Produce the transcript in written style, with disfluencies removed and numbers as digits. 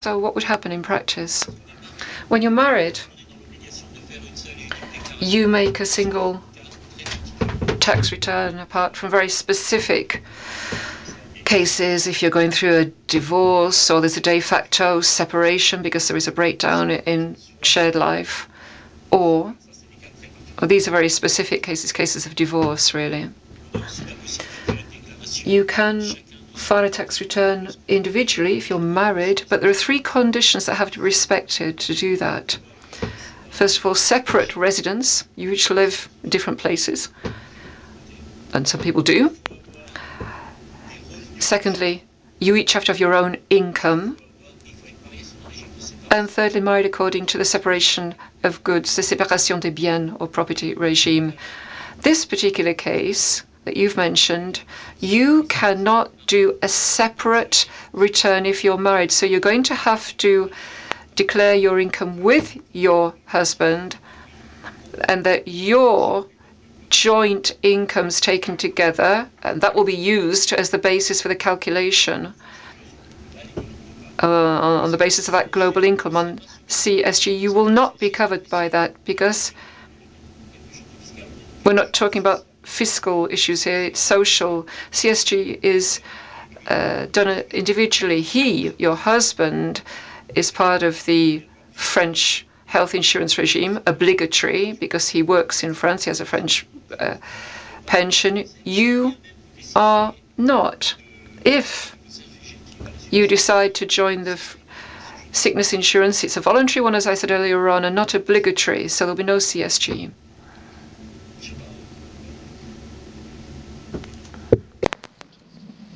So what would happen in practice? When you're married, you make a single tax return apart from very specific cases. If you're going through a divorce or there's a de facto separation because there is a breakdown in shared life, or these are very specific cases of divorce, really. You can file a tax return individually if you're married, but there are 3 conditions that have to be respected to do that. First of all, separate residence. You each live in different places, and some people do. Secondly, you each have to have your own income. And thirdly, married according to the separation of goods, the séparation des biens or property regime. This particular case that you've mentioned, you cannot do a separate return if you're married. So you're going to have to declare your income with your husband, and that your joint incomes taken together, and that will be used as the basis for the calculation on the basis of that global income on CSG. You will not be covered by that because we're not talking about fiscal issues here, it's social. CSG is done individually. He, your husband, is part of the French health insurance regime, obligatory, because he works in France, he has a French pension. You are not. If you decide to join the sickness insurance, it's a voluntary one, as I said earlier on, and not obligatory, so there'll be no CSG.